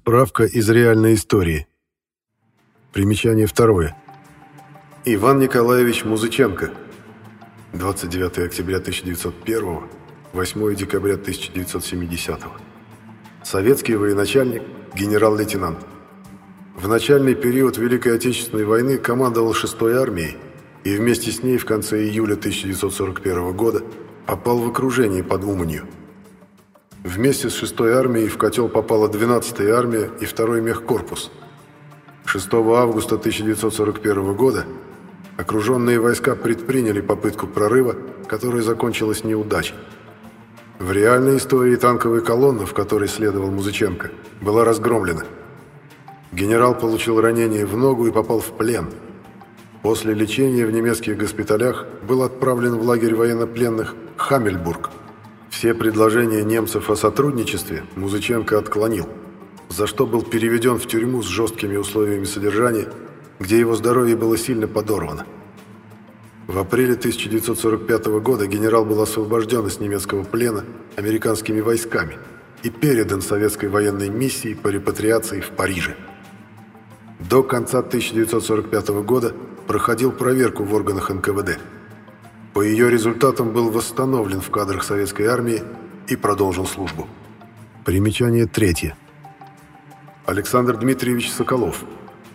Справка из реальной истории. Примечание второе. Иван Николаевич Музыченко. 29 октября 1901, 8 декабря 1970. Советский военачальник, генерал-лейтенант. В начальный период Великой Отечественной войны командовал 6-й армией и вместе с ней в конце июля 1941 года попал в окружение под Уманью. Вместе с 6-й армией в котел попала 12-я армия и 2-й мехкорпус. 6 августа 1941 года окруженные войска предприняли попытку прорыва, которая закончилась неудачей. В реальной истории танковая колонна, в которой следовал Музыченко, была разгромлена. Генерал получил ранение в ногу и попал в плен. После лечения в немецких госпиталях был отправлен в лагерь военнопленных Хамельбург. Все предложения немцев о сотрудничестве Музыченко отклонил, за что был переведен в тюрьму с жесткими условиями содержания, где его здоровье было сильно подорвано. В апреле 1945 года генерал был освобожден из немецкого плена американскими войсками и передан советской военной миссии по репатриации в Париже. До конца 1945 года проходил проверку в органах НКВД. По ее результатам был восстановлен в кадрах советской армии и продолжил службу. Примечание третье. Александр Дмитриевич Соколов,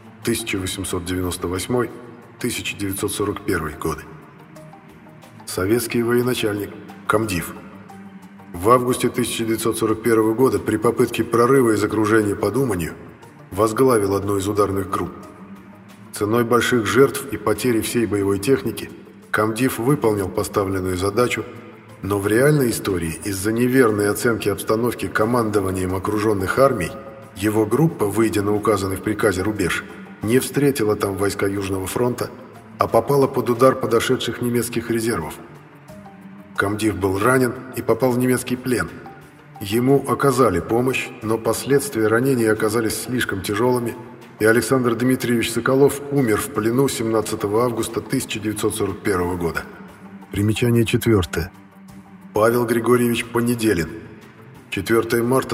1898-1941 годы. Советский военачальник, комдив. В августе 1941 года при попытке прорыва из окружения под Уманью возглавил одну из ударных групп. Ценой больших жертв и потери всей боевой техники комдив выполнил поставленную задачу, но в реальной истории из-за неверной оценки обстановки командованием окруженных армий его группа, выйдя на указанный в приказе рубеж, не встретила там войска Южного фронта, а попала под удар подошедших немецких резервов. Комдив был ранен и попал в немецкий плен. Ему оказали помощь, но последствия ранения оказались слишком тяжелыми, и Александр Дмитриевич Соколов умер в плену 17 августа 1941 года. Примечание четвертое. Павел Григорьевич Понеделин. 4 марта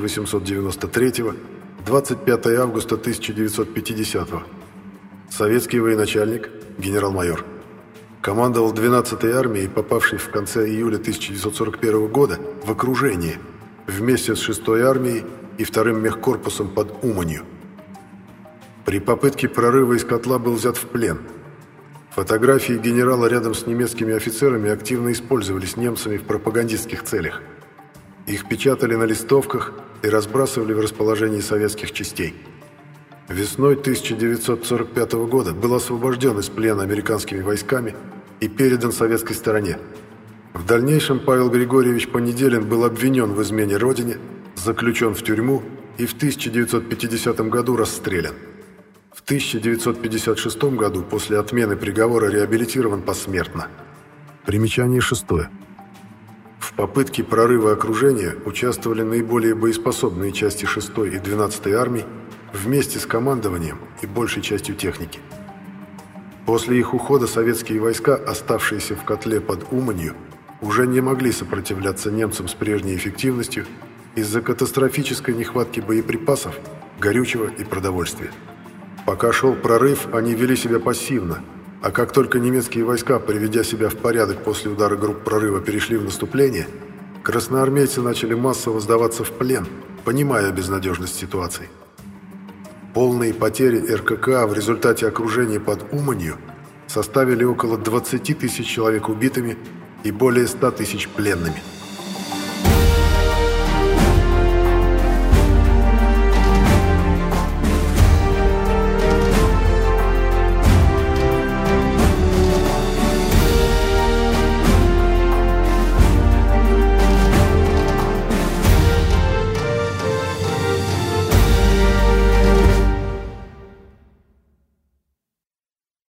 1893, 25 августа 1950. Советский военачальник, генерал-майор. Командовал 12-й армией, попавшей в конце июля 1941 года в окружение, вместе с 6-й армией и 2-м мехкорпусом под Уманью. При попытке прорыва из котла был взят в плен. Фотографии генерала рядом с немецкими офицерами активно использовались немцами в пропагандистских целях. Их печатали на листовках и разбрасывали в расположении советских частей. Весной 1945 года был освобожден из плена американскими войсками и передан советской стороне. В дальнейшем Павел Григорьевич Понеделин был обвинен в измене родине, заключен в тюрьму и в 1950 году расстрелян. В 1956 году после отмены приговора реабилитирован посмертно. Примечание шестое. В попытке прорыва окружения участвовали наиболее боеспособные части 6-й и 12-й армий вместе с командованием и большей частью техники. После их ухода советские войска, оставшиеся в котле под Уманью, уже не могли сопротивляться немцам с прежней эффективностью из-за катастрофической нехватки боеприпасов, горючего и продовольствия. Пока шел прорыв, они вели себя пассивно, а как только немецкие войска, приведя себя в порядок после удара групп прорыва, перешли в наступление, красноармейцы начали массово сдаваться в плен, понимая безнадежность ситуации. Полные потери РККА в результате окружения под Уманью составили около 20 тысяч человек убитыми и более 100 тысяч пленными.